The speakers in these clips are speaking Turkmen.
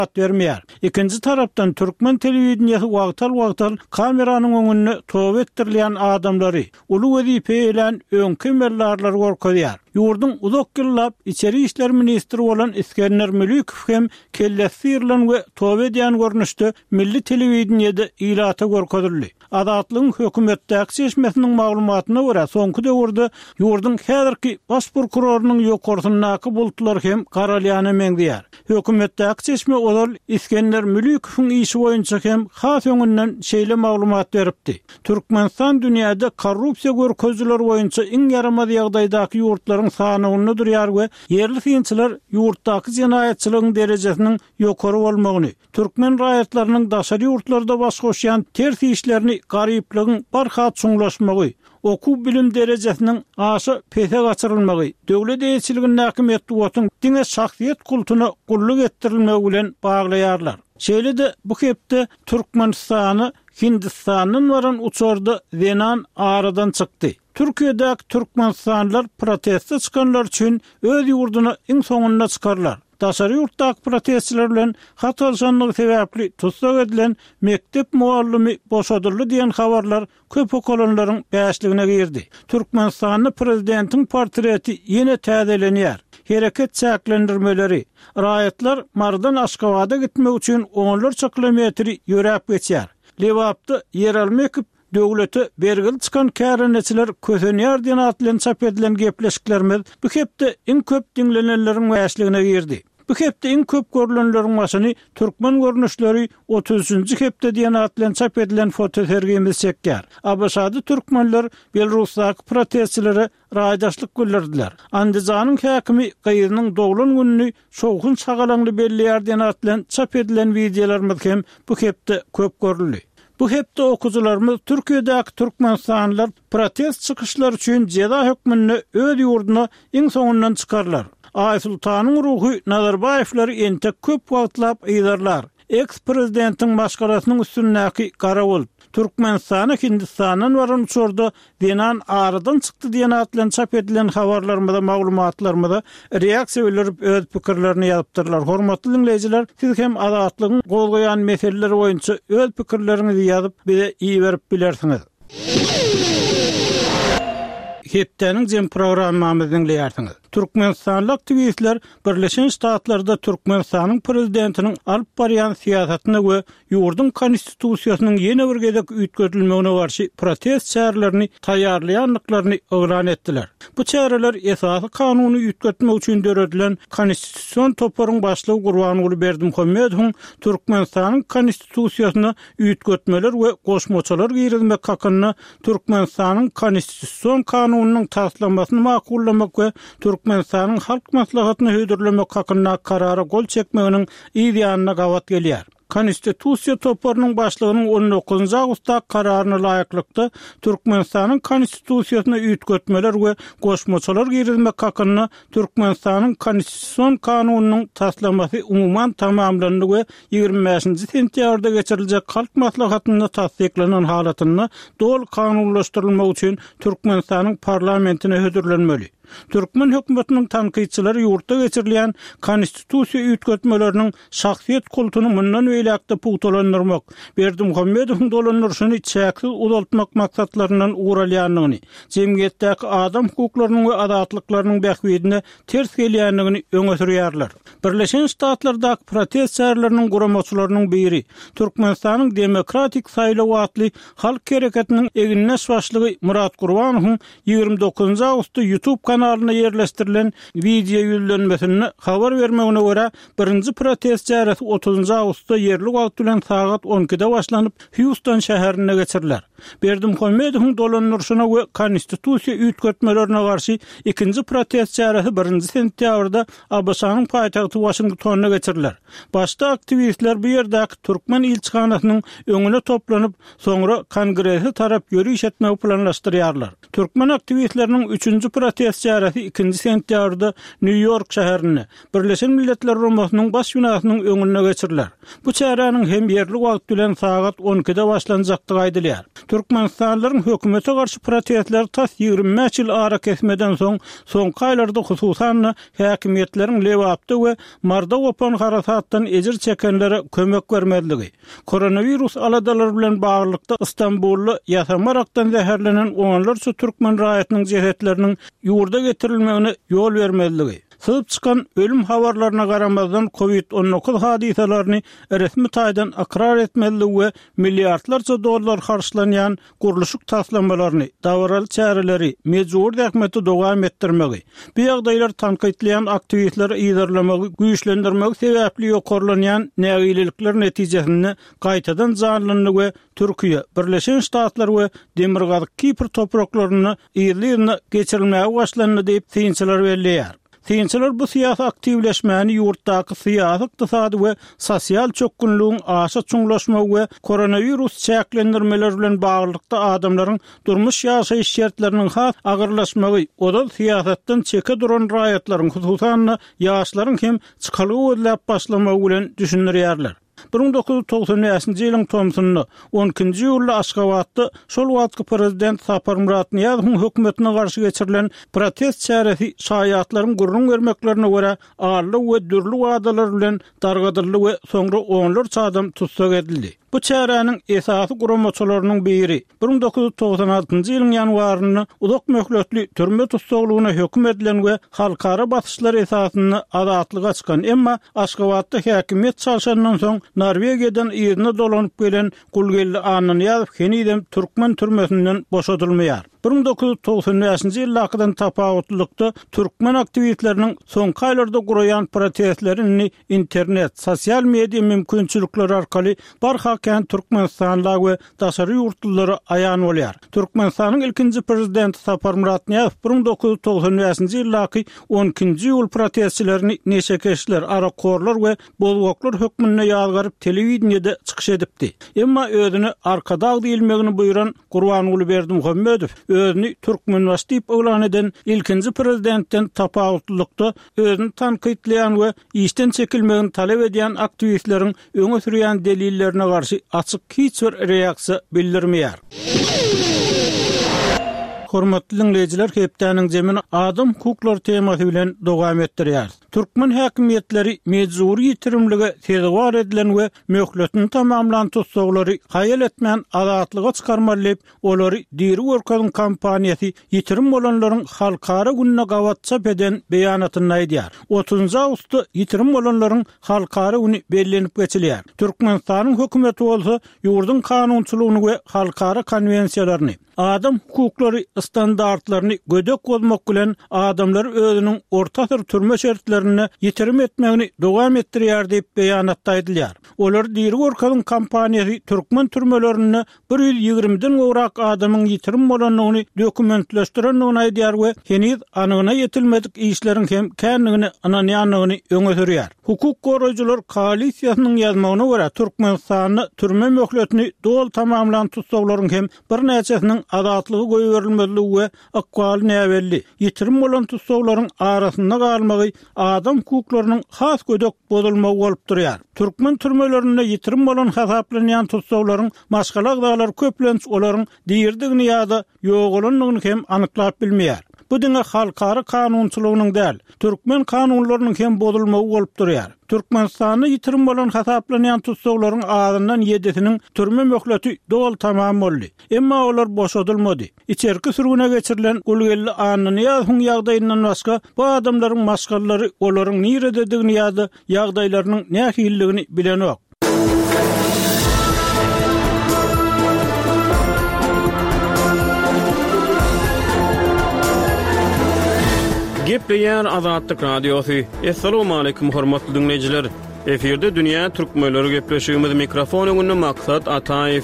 vermeýär. Ikinji tarapdan Türkmen telewizionyasy wagtal kameranyň öňünde tob etdirilýän adamlary uly wezipe bilen öňkü mellarlar gorkadýar. Yurdun uzak yıllap içeri işler ministri olan İskender Mülükov hem kellesirlen ve tob edýän görnüşde milli telewizionyada ilata gorkadyldy. Adatlyň hökümetdäki seçmesiniň maglumatyna görä soňky döwürde yurdun häzirki baş prokurorunyň ýokartyndaky bulutlar hem garalýany meňdýär. Hökümetdäki seçme olar İskender Mülükowyň işi boýunça hem has öňünden şeýle maglumat beripdi. Türkmenistan dünýäde korrupsiýa görkezler boýunça iň ýaramaz ýagdaýdaky ýurtlaryň sanyny durýar we yerli synçylar ýurtdaky jinaýatçylygyň derejesiniň ýokary bolmagyny, türkmen raýatlarynyň daşary ýurtlarda baş goşýan ters işlerini garyplygyň barhat çuňlaşmagy, okuw bilim derejesiniň aşy pete gaçyrylmagy, döwlet eýetçiliginiň metduwatyň diňe şahsiýet kultuny gulluk etdirilmegi bilen baglaýarlar. Şeýle-de bu hepde Türkmenistany Hindistanyň waran uçurda Zenan aradan çykdy. Türkiýedäki türkmenistanlylar protestde çykanlar üçin öz ýurduny iň soňunda çykarlar. Daşary ýurtdaky protestçiler bilen hat alşanlygy sebäpli tutsak edilen mektep muallimi boşadyldy diýen habarlar köp okulanylaryň bäşligine girdi. Türkmenistanyň prezidentiň portreti ýene täzelenýär. Hereket çäklendirmeleri, raýatlar mardan Aşgabatda gitmek üçin 10 kilometri ýörep geçýär. Lewapda yer almak döwlete bergil çykan kärençiler kösenýär diýen atlan çap edilen gepleşiklerimiz bu hepde iň köp dinlenenleriň bäşligine girdi. Bu hepde iň köp görülenleriň başyny türkmen görnüşleri 30-njy hepde diýen atlan çap edilen fotosergimiz çekýär. Abaşady türkmenler Belarusdaky protestçilere raýdaşlyk bildirdiler. Andijanyň häkimi gyýynyň doglan gününi şowhun çagalanly belleýär diýen atlan çap edilen videolarymyz hem bu hepde köp görüldi. Bu hepde okujularymyz Türkiýedäki türkmenistanlylar protest çykyşlary üçin jeda hökmüni öz ýurduna iň soňundan çykarlar. Aýsultanyň ruhy Nazarbaýewlary ente köp wagtlap eýdarlar. Eks-prezidentiň başgarasynyň üstündäki gara bolup Türkmenistany Hindistanyň waran uçurda Zenan aradan çykdy diýen atlan çap edilen habarlarymyzda maglumatlarymyzda reaksiýa bildirip öz pikirlerini ýazypdyrlar. Hormatly dinleýijiler, siz hem adatlygyň golgaýan meseleleri boýunça öz pikirleriňizi ýazyp bize iyi berip bilersiňiz. Hepdeniň jem programmamyzy dinleýärsiňiz. Türkmenistanly aktivistler Birleşen Ştatlarda Türkmenistanyň prezidentiniň alyp barýan siýasatyna we ýurdun konstitusiýasynyň ýene bir gezek üýtgözülmegine garşy protest çärelerini taýýarlaýanlyklaryny öwran etdiler. Bu çäreler esasy kanuny üýtgetmek üçin döredilen konstitusiýon toparyň başlygy Gurbanuly Berdimuhammedowyň Türkmenistanyň konstitusiýasyna üýtgetmeler we goşmaçalar girizmek hakyna Türkmenistanyň konstitusiýon kanunynyň taslamasyny makullamak we Türkmenistanyň halk maslahatyny hödürlemek hakyna karara gol çekmeginiň ideýanyna gawat gelýär. Konstitusiýa toparynyň başlygynyň 19-njy awgustda kararyna laýyklykda Türkmenistanyň konstitusiýasyna üýtgetmeler we goşmaçalar girizmek hakyna Türkmenistanyň konstitusiýon kanunynyň taslamasy umumyň tamamlandy we 25-nji sentýabrda geçiriljek halk maslahatyna tasdiklanan halatyny dol kanunlaşdyrylmak üçin Türkmenistanyň parlamentine hödürlenmeli. Türkmen hökümetiniň tanqidçileri ýurtda geçirilýän konstitusiýa üýtgetmeleriniň şahsiýet kultuny mundan öýlekde puwtalandyrmak, Berdimuhammedowyň dolandyryşyny çäksiz uzaltmak maksatlarynyň uğralýanlygyny, jemgyýetdäki adam hukuklarynyň we adatlyklarynyň bähwidine ters gelýänligini öňe sürýärler. Birleşen Ştatlardaky protest çäreleriniň guramaçylarynyň biri Türkmenistanyň demokratik saýlaw atly halk hereketiniň eginleş başlygy Murat Gurbanowyň 29 awgustda YouTube kanalyna yerleşdirilen video ýüzlenmesini habar bermegine görä birinji protest çäresi 30 awgustda yerli wagt bilen saat 12-de başlanyp Houston şäherine geçiriler. Berdimuhammedowyň dolandyryşyna we konstitusiýa üýtgetmelerine garşy ikinji protest çäresi 1-nji sentýabrda Abaşanyň paýtagty Washingtonna geçiriler. Başda aktivistler bu ýerdäki türkmen ilçikanasynyň öňüne toplanyp, soňra kongresi tarap ýürüýüş etmegi planlaşdyrýarlar. Türkmen aktivistleriniň 3-nji protest çäresi 2-nji sentýarda New York şäherine Birleşen Milletler Romasynyň baş binasynyň öňüne geçiriler. Bu çäräniň hem ýerli wagt bilen sagat 12-de başlanjakdygy aýdylýar. Türkmenistanlyň hökümete garşy protestler tas 20 ýyl ara kesmeden soňky aýlarda hususan häkimiýetleriň lewapdy we marda gopan harasatdan ejir çekenlere kömek bermediligi, koronavirus aladalar bilen baglykda Istanbully ýasamarakdan zäherlenen onlarça türkmen raýatynyň jehetleriniň ýurda getirilmegine ýol bermediligi, sızıp çıkan ölüm habarlarına garamazdan COVID-19 hadisalaryny resmi taýdan akrar etmeli we milliardlarca dollar harçlanýan guruluşyk taslamalaryny, dawraly çäreleri, mejbur häkmeti dowam etdirmegi, bu ýagdaýlar tanqidleýän aktivistleri ýydarlamagy, güýçlendirmegi sebäpli ýokarlanýan nägilikler netijesinde gaýtadan janlanyny we Türkiýe, Birleşen Ştatlar we Demirgazyk Kipr topraklaryny ýerlerine geçirilmäge başlandy diýip synçylar belleýär. Synçylar bu syýasy aktivleşmäni ýurtdaky syýasy, ykdysady we sosial çökünlüğiň aşa çuňlaşmagy we koronavirus çäklendirmeleri bilen baglykda adamlaryň durmuş ýaşaýyş şertleriniň has agyrlaşmagy, odal syýasatdan çeke duran raýatlaryň hususan ýaşlaryň hem çykalygy ödläp başlamagy bilen düşünýärler. 1990-njy ýylyň Tomsyny 12-nji ýylda Aşgabatda şol wagtky prezident Sapar Muratniýazowyň hökümetine garşy geçirilen protest çäresi şaýatlaryň gurrun bermeklerine görä ağırly we dürli wadalar bilen dargadyrly we soňra onlarça adam tutsak edildi. Bu çäräniň esasy guramaçylarynyň biri 1996-njy ýylyň ýanwaryny uzak möhletli türme tutsaklygyna höküm edilen we halkara basyşlar esasyny azatlyga çykan, emma Aşgabatda häkimiýet çalşandan soň Norwegiýadan ýerine dolanyp gelen Gulgelli Ananyýazow henidem türkmen türmesinden boşadylmaýar. 1995-njy ýyllardan tapawutlykda türkmen aktivistleriniň soňky aýlarda guraýan protestlerini internet, sosial media mümkinçilikleri arkaly barhakan Türkmenistanly we daşary ýurtlylara aýan bolýar. Türkmenistanyň ilkinji prezidenti Sapar Muratniýazow 1995-njy ýyllarky 12-nji ýyl protestçilerini neşe keşler, arakorlar we bolgoklar hökmüne ýalgaryp telewizionyada çykyş edipdi. Emma özüni arkadag diýilmegini buyuran Gurbanuly Berdimuhammedow özüni Türkmenbaş diýip oglan eden ilkinji prezidentden tapawutlykda özüni tanqidleýän we işden çekilmegini talep edýän aktivistleriň öňe sürýän delillerine garşy açyk hiç bir reaksiýa bildirmeýär. Hormatly dinleyijiler, hepdeniň jemini adam hukukları temasy bilen dowam etdirýär. Türkmen häkimiýetleri mejburi ýitirimlige tezwar edilen we möhletini tamamlan tutsaglary haýal etmän azatlyga çykarmaly, olary diri workadyň kampaniýasy ýitirim bolanlaryň halkara gününe gawatça beden beýanatyny aýdýar. 30 awgustda ýitirim bolanlaryň halkara güni bellenip geçilýär. Türkmenistanyň hökümeti bolsa ýurdun kanunçylygyny we halkara konwensiýalaryny, adam hukuklary standartlaryny gödek bolmak bilen adamlar özüniň ortasır türme şertlerini ýitirim etmegini dowam etdirýär diýip beýanatda aýdylýar. Olar diri workadyň kampaniýasy türkmen türmelerini 120-den gowrak adamyň ýitirim bolanlygyny dokumentleşdirýän aýdýar we heniz anygyna ýetilmedik işleriň hem kändigini ananýanlygyny öňe sürýär. Hukuk goraýjylar koalisiýasynyň ýazmagyna görä Türkmenistanyň türme möhletini dol tamamlan tutsaklaryň hem bir näçesiniň azatlygy goýuberilmeli we akwaly näwelli ýitirim bolan tutsaklaryň arasynda galmagy adam hukuklarynyň has gödek bozulmagy bolup durýar. Türkmen türmelerinde ýitirim bolan hasaplanýan tutsaklaryň maşgalagdalar köplenç olaryň diýirdigini ýa-da ýogalanlygyny hem anyklap bilmeýär. Bu diňe halkara kanunçylygynyň däl, türkmen kanunlarynyň hem bozulmagy bolup durýar. Türkmenistanyň ýitirim bolan hasaplanýan tutsaklaryň azyndan 7-siniň türme möhleti dol tamam boldy. Emma olar boşadylmady. İçerki sürgüne geçirilen Gulgelli Ananyýazowyň ýagdaýyndan başga bu adamlaryň maşgallary olaryň nirededigini ýa-da ýagdaýlarynyň nähilligini bilenok. Gepleýär Azatlyk Radiosu. Assalamu alaykum hormatly dinleyijiler. Eferde dünýä türkmenleri gepleşigimiz mikrofon öňünde Maksat Ataýew.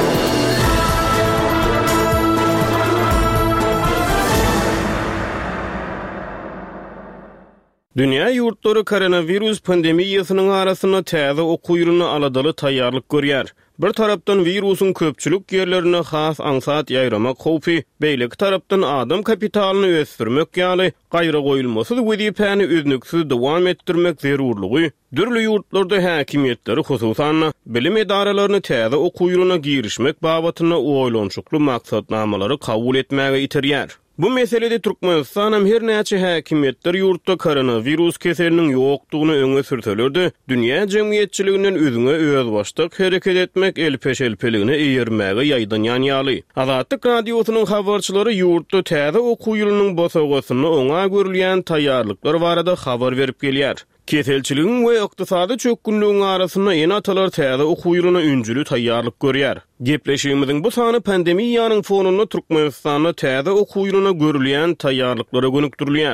Dünýä ýurtlary koronavirus pandemiýasynyň arasyna täze okuýuruny aladaly taýýarlyk görýär. Bir tarapdan virusun köpçülük yerlerine has ansat ýaýramak howpy, beýleki tarapdan adam kapitalyny ösdürmek ýaly gaýra goýulmasy wezipäni üznüksiz dowam etdirmek zerurlygy, dürli ýurtlarda häkimiýetleri hususan bilim edaralaryny täze okuw ýylyna girişmek babatyna oýlançykly maksatnamalary kabul etmäge iterýär. Bu meselede Türkmenistan hem her näçe häkimiýetler ýurtda koronavirus keseliniň ýokdugyny öňe sürselerdi, dünýä jemgyýetçiliginden özüňe özbaşdyk hereket etmek elpeşelpeligine eýermäge ýaýdanýan ýaly. Azatlyk radiosynyň habarçylary ýurtda täze okuw ýylynyň bosagysyny oňa görülýän taýýarlyklar barada habar berip gelýär. Keselçiligiň we ykdysady çökünlüğüň arasyna ýene atalar täze okuw ýylyna ünsüli taýýarlyk görýär. Gepleşigimiziň bu sany pandemiýanyň fonunda Türkmenistanda täze okuw ýylyna görülýän taýýarlyklara gönükdirilýär.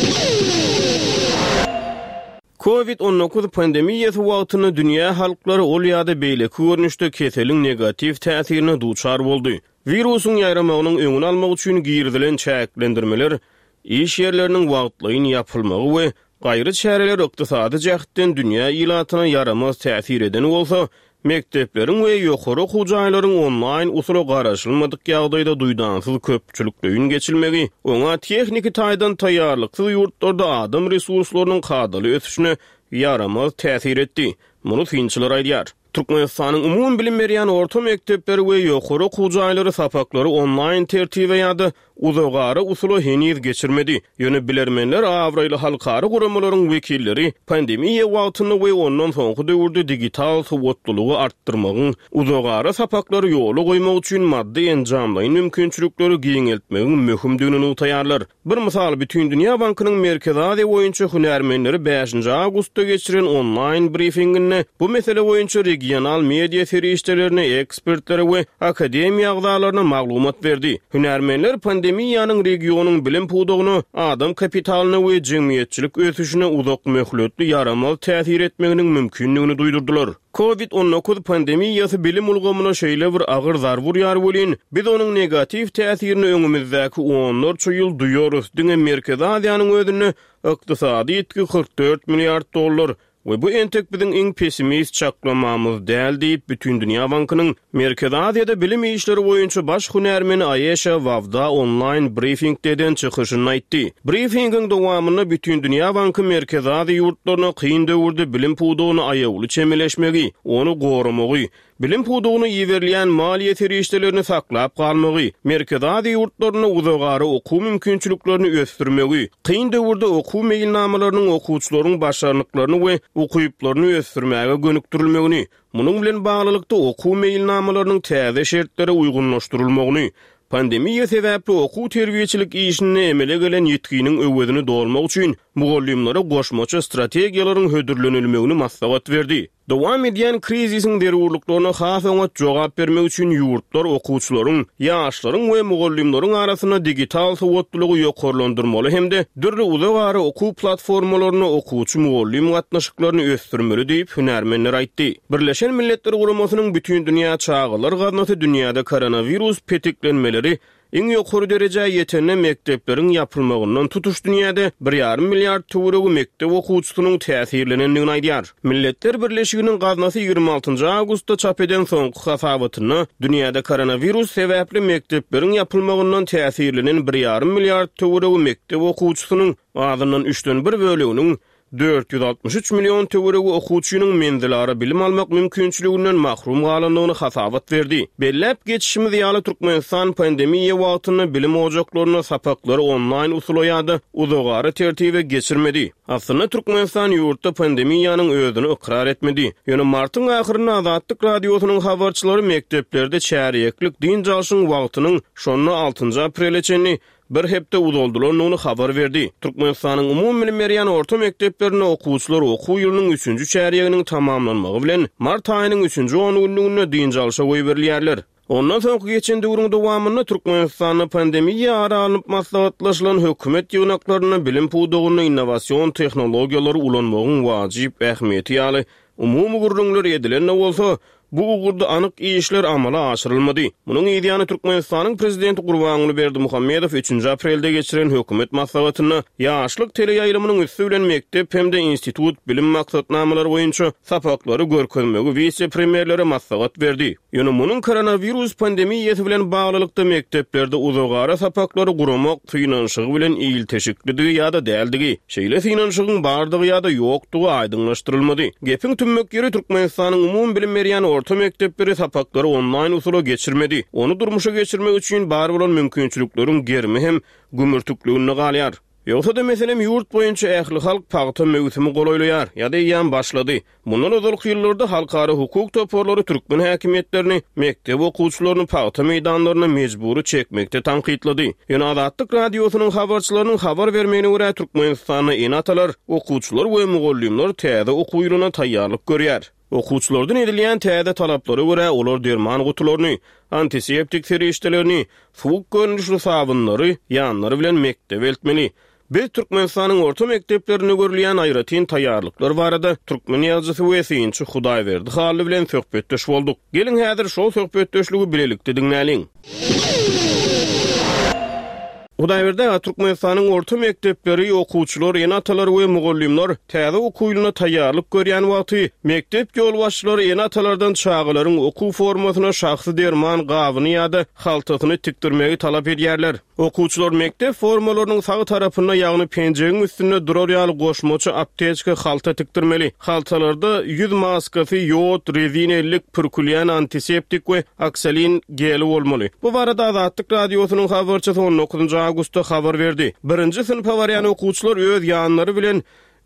Covid-19 pandemiýasy wagtyny dünýä halklary ol ýa-da beýleki görnüşde keseliň negativ täsirine duçar boldy. Virusyň ýaýramagynyň öňüni almak üçin girdilen çäklendirmeler, iş ýerleriniň wagtlyny ýapylmagy we gaýry çäreler ykdysady jähitden dünýä ilatyna yaramaz täsir eden bolsa, mektepleriň we ýokary okuw jaýlaryň online usula garaşylmadyk ýagdaýda duýdansyz köpçülükden geçilmegi, oňa texniki taýdan taýýarlyksyz ýurtlarda adam resurslarynyň kadaly ösüşine yaramaz täsir etdi. Muny finçiler aýdýar. Türkmenistanyň umum bilim berýän orta mektepleri we ýokary okuw jaýlary sapaklary online tertibe ýa-da uzagary usula heniz geçirmedi. Ýöne bilermenler awraýly halkary guramalaryň wekilleri pandemiýa wagtyny we ondan soňky döwürde digital sowatlylygy artdyrmagyň, uzagary sapaklary ýoly goýmak üçin maddi enjamlaýyn mümkinçilikleri giňeltmegiň möhümdigini utaýarlar. Bir mysal Bütün Dünýä Bankynyň Merkezi Aziýa boýunça hünärmenleri 5-nji awgustda geçiren online briefinginde bu mesele boýunça regional media ferişdelerine, ekspertlere we akademiýa agzalaryna maglumat berdi. Hünärmenler pandemiýanyň regionyň bilim pudugyny, adam kapitalyny we jemgyýetçilik ösüşine uzak möhletli yaramaz täsir etmeginiň mümkinligini duýdurdylar. Covid-19 pandemiýasy bilim ulgamyna şeýle bir agyr zar burýar bolýan, biz onuň negativ täsirini öňümizdäki 14 ýyl duýarys. Diňe Merkezi Aziýanyň özüne ykdysady etki $44 milliard we bu entek biziň iň pessimist çaklamamyz däl diýip Bütün Dünýä Bankynyň Merkezi Aziýada bilim işleri boýunça baş hünärmeni Ayesha Wavda online briefingden çykyşyny aýtdy. Briefingiň dowamyny Bütün Dünýä Banky Merkezi Aziýa ýurtlaryna kyn döwürde bilim pudugyny aýawly çemeleşmegi, onu goramagy, bilim pudugyny ýeberilýän maliýe ferişdelerini saklap galmagy, Merkezi Aziýa ýurtlaryna uzagary okuw mümkinçiliklerini ösdürmegi, kyn döwürde okuw meýilnamalarynyň okuwçylaryň başarlyklaryny we okuyuplaryny ösdürmäge gönükdirilmegini, munyň bilen baglylykda okuw meýilnamalarynyň täze şertlere uygunlaşdyrylmagyny, pandemiýa sebäpli okuw terbiýeçilik işine emele gelen ýetkiniň öwedini dolmak üçin mugallimlere goşmaça strategiýalaryň hödürlenilmegini maslahat berdi. Dowam edýän krizisiň derwurlyklaryna has oňa jogap bermek üçin ýurtlar okuwçylaryň, ýaşlaryň we mugallimleriň arasyna digital sowatlylygy ýokarlandyrmaly hemde dürli uzagary okuw platformalaryna okuwçy mugallim gatnaşyklaryny ösdürmeli diýip hünärmenler aýtdy. Birleşen Milletler Guramasynyň bütün dünýä çağalar gaznasy dünýäde koronavirus petiklenmeleri iň ýokary derejä ýetenne mektepleriň ýapylmagyndan tutuş dünýäde 1,5 milliard töweregi mektep okuwçysynyň täsirlenendigini aýdýar. Milletler Birleşiginiň gaznasy 26 awgustda çap eden soňky hasabatyna dünýäde koronavirus sebäpli mektepleriň ýapylmagyndan täsirlenen 1,5 milliard töweregi mektep okuwçysynyň azyndan 3/1 böleginiň 463 milyon töweregi okuwçynyň menzilary bilim almak mümkinçiliginden mahrum galandygyny hasabat berdi. Bellep geçişimiz ýaly Türkmenistan pandemiýa wagtyny bilim ojaklaryna sapaklary online usula ýa-da uzagary tertibe geçirmedi. Aslynda Türkmenistan ýurtda pandemiýanyň özüni ikrar etmedi. Ýöne martyň ahyryna Azatlyk radiosynyň habarçylary mekteplerde çäreklik din jaşyň wagtynyň şonda 6 aprelçeni bir hepde uzoldularlygyny habar berdi. Türkmenistanyň umum bilim berýän orta mekteplerine okuwçylar okuw ýylynyň 3-nji çäreginiň tamamlanmagy bilen mart aýynyň 3-nji 10 günlüğüne diň jalşa goýup berilýärler. Ondan soňky geçen döwrüň dowamyny Türkmenistanyň pandemiýa aralanyp maslahatlaşylan hökümet ýygnaklaryna bilim pudugyny innowasiýon tehnologiýalary ulanmagyň wajyp ähmiýeti ýaly umumy gurrunlar edilen bolsa, Bu ugurda anyk işler amala aşyrylmady. Munyň ýa-ni Türkmenistanyň prezidenti Gurbanuly Berdimuhammedow 3 aprelde geçiren hökümet maslahatyna ýaşlyk teleýaýlymynyň üstü bilen mektep hemde institut bilim maksatnamalary boýunça sapaklary görkezmegi vice-premierlere maslahat berdi. Ýöne munyň koronavirus pandemiýasy bilen baglylykda mekteplerde uzagara sapaklary guramak finansygy bilen ýyl teşiklidir ýa-da däldigi. Şeýle finansygyň bardygy ýa-da ýokdugy aýdyňlaşdyrylmady. Gepiň tümmek ýeri Türkmenistanyň umum bilim berýän orta mekdepleri sapaklary online usula geçirmedi. Onu durmuşa geçirmek üçin bar bolan mümkinçilikleriň germi hem gümürtüklüğüni galýar. Ýogsa da meselem ýurt boýunça ähli halk paýta möwsimi golaýlaýar ýa-da ýan başlady. Mundan öňki ýyllarda halkara hukuk toporlary türkmen häkimetlerini mektep okuwçylaryny paýta meýdanlaryna mejbury çekmekde tanqidlady. Ýöne Azatlyk radiosynyň habarçylarynyň habar bermegine görä Türkmenistanyň enatalar, okuwçylar we mugallimler täze okuw ýylyna taýýarlyk görýär. Okuwçylardan edilýän täze talaplary görä olar derman gutularyny, antiseptik serişdelerini, suwuk görnüşli sabunlary ýanlary bilen mektebe eltmeli. Biz Türkmenistanyň orta mekteplerine görülýän aýratyn taýýarlyklar barada türkmen ýazgysy we synçy Hudaýberdi Haly bilen söhbetdeş bolduk. Gelin häzir şol söhbetdeşligi bilelikde diňläliň. Hudaýberdi Türkmenistanyň orta mektepleri okuwçylar, enatalar we mugallimler täze okuw ýylyna taýýarlyk görýän wagty mektep ýolbaşçylary enatalardan çağılaryň okuw formasyna şahsy derman gabyny ýa-da haltasyny tikdirmegi talap edýärler. Okuwçylar mektep formalarynyň sagy tarapyna ýagny penjegiň üstüne durar ýaly goşmaçy aptečka halta tikdirmeli. Haltalarda ýüz maskasy, ýod, rezinellik, pürkülýän antiseptik we aksalin geli bolmaly. Bu barada Azatlyk radiosynyň habarçysy 19 Ağustosda habar berdi. 1-nji synpa barýan okuwçylar öz ýanlary bilen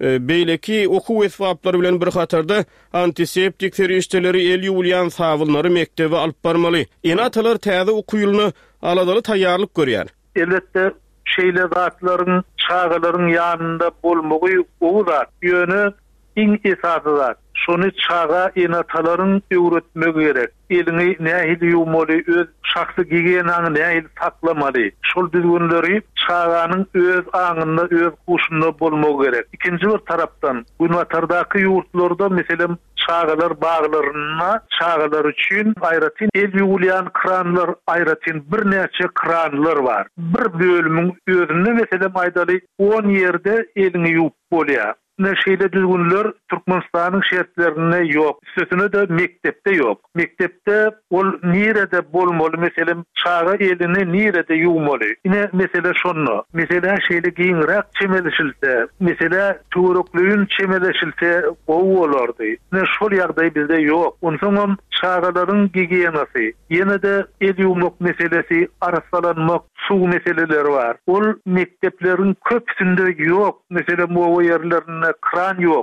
beýleki okuw esbaplary bilen bir hatarda antiseptik serişdeleri el ýuwlayan sabunlary mektebe alyp barmaly. Enatalar täze okuw ýylyna aladaly taýýarlyk görýär. Elbette şeýle zatlaryň, çağalaryň ýanynda bolmagy o zat ýöne iň esasy zat. Şonu çağa enatalaryň öwretmegi gerek. Elini nähili ýuwmaly, öz şahsy gigiyenaňy nähili saklamaly. Şol düzgünleri çağanyň öz aňynda, öz kuşunda bolmagy gerek. Ikinji bir tarapdan, günwatardaky ýurtlarda meselem çağalar baglaryna, çağalar üçin aýratyn el ýuwlayan kranlar, aýratyn bir näçe kranlar var. Bir bölümiň özünde meselem aýdaly 10 ýerde elini ýuwup bolýar. Neşeyle düzgünler Türkmenistanyň şertlerine yok. Sötüne de mektepte yok. Mektepte ol nirede bolmaly, meselem çağa elini nirede ýuwmaly. Ine mesele şonu. Mesele şeýle giňrak çemeleşilse, mesele töwereklüğün çemeleşilse o bolardy. Ne şol ýagdaý bizde yok. Onsoň çağalaryň gigiyenasy, ýene de el ýuwmak meselesi, arasalanmak, suw meseleleri var. Ol mektepleriň köpsünde yok. Meselem o ýerlerinde kran yok.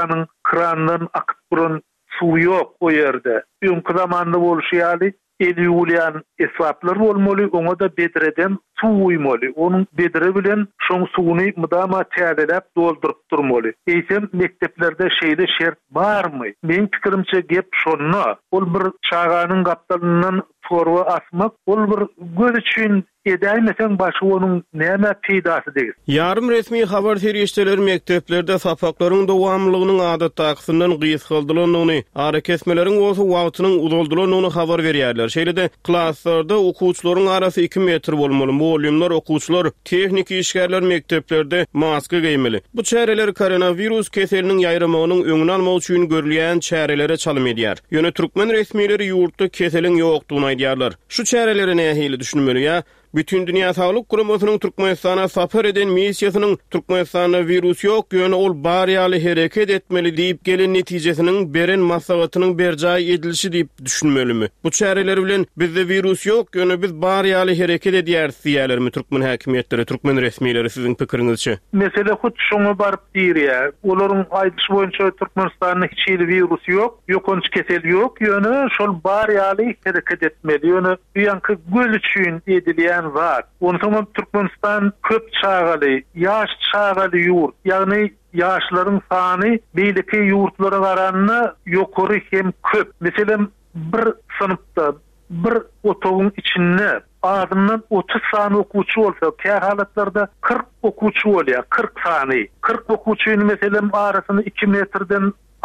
Krandan akyp duran suw yok o ýerde. Öňkü zamanda bolşýaly el ýuwlayan esbaplar bolmaly, oňa da bedreden suw uýmaly. Onuň bedre bilen şoň suwuny mudama täzelep doldurup durmaly. Eýsem mekteplerde şeýle şert barmy? Men pikirimçe gep şonu. Ol bir çağanyň gapdalyndan forwa asmak, ol bir göz üçin edäýmesen başy onuň näme peýdasy degil. Yarım resmi habar serişdeleri mekteplerde sapaklaryň dowamlygynyň adatdakysyndan gysgaldylynyny, ara kesmeleriň bolsa wagtynyň uzaldylynyny habar berýärler. Şeýle de klasslarda okuwçylaryň arasy 2 metr bolmaly. Muallimler, okuwçylar, tehnik işgärler mekteplerde maska giýmeli. Bu çäreler koronavirus keseliniň ýaýramagynyň öňüni almak üçin görülýän çärelere çalym edýär. Ýöne türkmen resmileri ýurtda keseliň ýokdugyny aýdýarlar. Şu çäreleri nähili düşünmeli ýa? Bütün Dünya Sağlık Kurumusynyň Türkmenistana sapar eden missiýasynyň Türkmenistana virus ýok, ýöne ol barýaly hereket etmeli diýip gelen netijesiniň beren maslahatynyň berjaý edilişi diýip düşünmelimi? Bu çäreler bilen bizde virus ýok, ýöne biz barýaly hereket edýäris diýerlermi türkmen häkimetleri, türkmen resmileri siziň pikiriňizçe? Mesele hut şoňa baryp diýär. Olaryň aýdyşy boýunça Türkmenistanyň hiç virus ýok, ýokunç kesel ýok, ýöne şol barýaly hereket etmeli. Ýöne ýanky göz üçin edilýän var. Onsoň Türkmenistan köp çağaly, ýaş çağaly ýurt, ýagny ýaşlaryň sany beýleki ýurtlara garanyna ýokary hem köp. Meselem bir sınıfta bir otogyň içinde adamdan 30 sany okuwçy bolsa, kä halatlarda 40 okuwçy bolýar, 40 sany. 40 okuwçyny meselem arasyny 2 metrden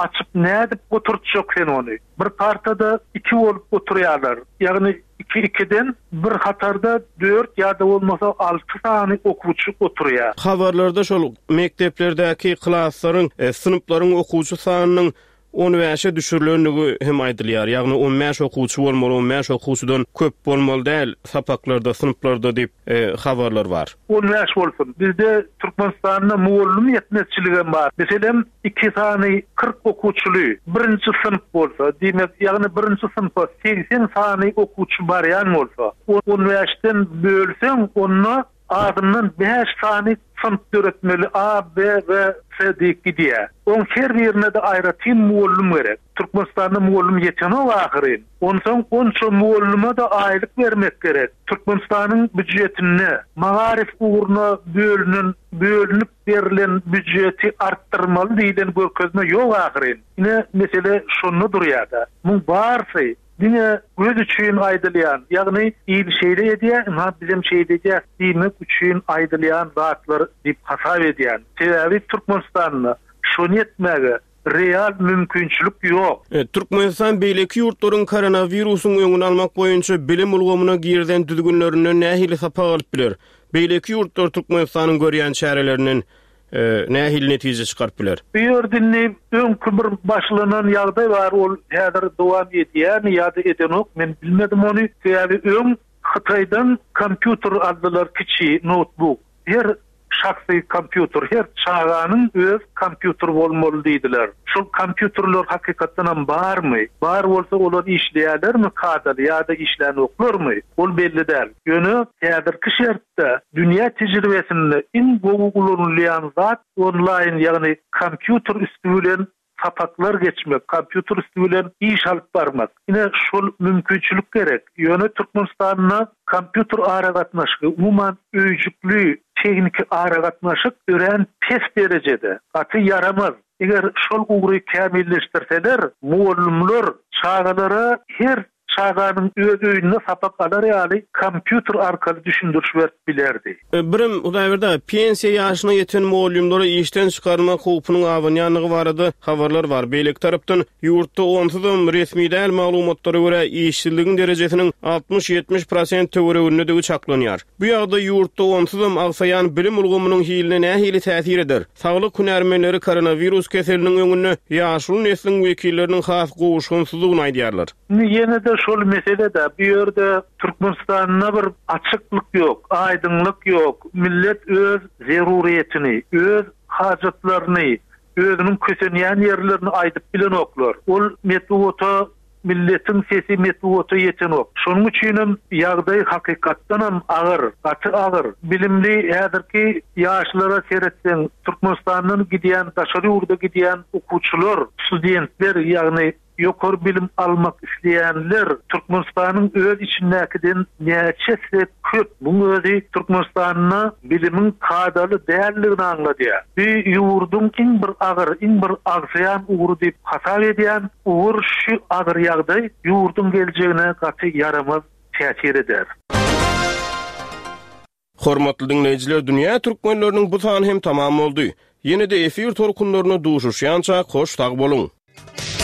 açıp nädip oturtjak sen onu. Bir partada 2 bolup oturýarlar. Ýagny 2-2'den bir hatarda 4 ýa-da bolmasa 6 sany okuwçy oturýar. Habarlarda şol mekteplerdäki klaslaryň, sınıplaryň okuwçy sanynyň 15'e düşürülendigi hem aýdylýar. Ýagny 15 okuwçy bolmaly, 15 okuwçydan köp bolmaly däl sapaklarda, sınıplarda diýip habarlar bar. 15 bolsun. Bizde Türkmenistanda muallim ýetmezçiligi bar. Meselem 2 sany 40 okuwçyly, 1-nji sınıf bolsa, diýmek ýagny 1-nji sınıfda 80 sany okuwçy barýan bolsa, 15'den bölseň onu adından 5 sany sınıf öğretmeli A, B ve C diýip gidýär. On her birine de aýratyn muallim gerek. Türkmenistanda muallim ýetene wagtyn. Onsoň onça muallima da aýlyk bermek gerek. Türkmenistanyň büdjetini, magarif uğruna bölünip berilen büdjeti arttırmaly diýilen görkezme ýok wagtyn. Ine mesele şonu durýar-da. Bu barsy dine göz üçin aýdylýan, ýagny iyi bir şeýle edýär, bizim şeýle edýär, diýmek üçin aýdylýan zatlar diýip hasap edýän. Sebebi Türkmenistanyň şonu etmege real mümkinçilik ýok. Türkmenistan beýleki ýurtlaryň koronawirusyň öňüni almak boýunça bilim ulgamyna girden düzgünlerine nähili sapak alyp biler. Beýleki ýurtlar Türkmenistanyň görýän çärelerinin nähili netije çykarp biler. Bu ýerdinni öňkü bir başlanan ýagdaý bar, ol häzir dowam edýär ýa-da edenok, men bilmedim onu. Sebebi öň Hytaýdan kompýuter aldylar, kiçi notebook. Her şahsy kompýuter, her çağanyň öz kompýuter bolmaly diýdiler. Şol kompýuterler hakykatdan barmy? Bar bolsa olar işleýärlermi kadar ýa-da işlenoklarmy? Ol belli däl. Ýöne häzirki şertde dünýä tejribesinde iň gowy kullanylýan zat online, ýagny kompýuter üstünden sapaklar geçmek, kompýuter üstünden iş alyp barmak. Ine şol mümkinçilik gerek. Ýöne Türkmenistanyna kompýuter aragatnaşyky, umuman öýjükli teknik aragatnaşyk ören pes derejede. Aty yaramaz. Eger şol ugry kämilleşdirseler, muallimler çağalara her çağanyň öz öýüne sapak alar ýaly kompýuter arkaly düşündürüş berip bilerdi. Birim udaýberde pensiýa ýaşyna ýeten muallimleri işden çykarmak howpunyň awanýanlygy barada habarlar bar. Beýlek tarapdan ýurtda onsuzam resmi däl maglumatlary görä işçiligiň derejesiniň 60-70% töwereginde çaklanýar. Bu ýagda ýurtda onsuzam agsaýan bilim ulgamynyň hiline nähili täsir eder. Saglyk hünärmenleri koronavirus keseliniň öňüne ýaşuly neslin wekilleriniň has gowuşgunsyzlygyny aýdýarlar. Ýene de şol mesele de bu ýerde Türkmenistanyna bir açyklyk ýok, aýdynlyk ýok. Millet öz zeruriýetini, öz hajatlaryny, özüniň kösenýän ýerlerini aýdyp bilen oklar. Ol metodata milletin sesi metodata ýeten ok. Şonuň üçin ýagdaý hakykatdan agyr, agyr. Bilimli häzirki ýaşlara seretsen Türkmenistanyň gidýän, daşary ýurda gidýän okuwçylar, studentler, ýagny ýokary bilim almak isleýänler Türkmenistanyň öz içindäkiden näçe köp bu özi Türkmenistanyna bilimiň kadaly dälligini anladýar. Bu ýurdun iň bir agyr, iň bir agsaýan ugry diýip hasap edýän ugry şu agyr ýagdaý ýurdun geljegine gaty yaramaz täsir eder. Hormatly dinleýijiler, dünýä türkmenleriniň bu sany hem tamam boldy. Ýene-de efir torkunlaryna duşuşýança hoş tag boluň.